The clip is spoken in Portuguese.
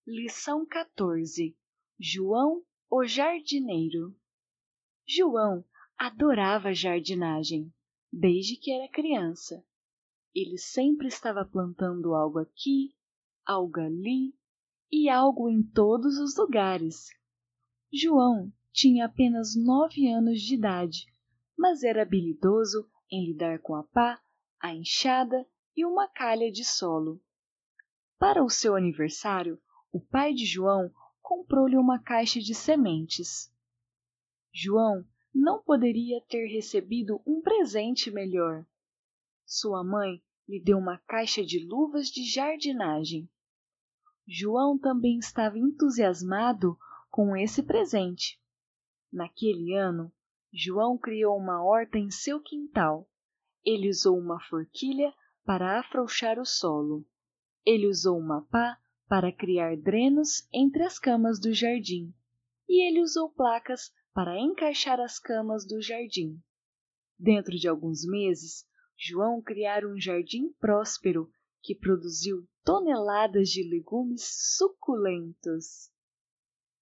Lição 14. João, o jardineiro. João adorava jardinagem, desde que era criança. Ele sempre estava plantando algo aqui, algo ali e algo em todos os lugares. João tinha apenas 9 anos de idade, mas era habilidoso em lidar com a pá, a enxada e uma calha de solo. Para o seu aniversário, o pai de João comprou-lhe uma caixa de sementes. João não poderia ter recebido um presente melhor. Sua mãe lhe deu uma caixa de luvas de jardinagem. João também estava entusiasmado com esse presente. Naquele ano, João criou uma horta em seu quintal. Ele usou uma forquilha para afrouxar o solo. Ele usou uma pá para criar drenos entre as camas do jardim. E ele usou placas para encaixar as camas do jardim. Dentro de alguns meses, João criara um jardim próspero que produziu toneladas de legumes suculentos.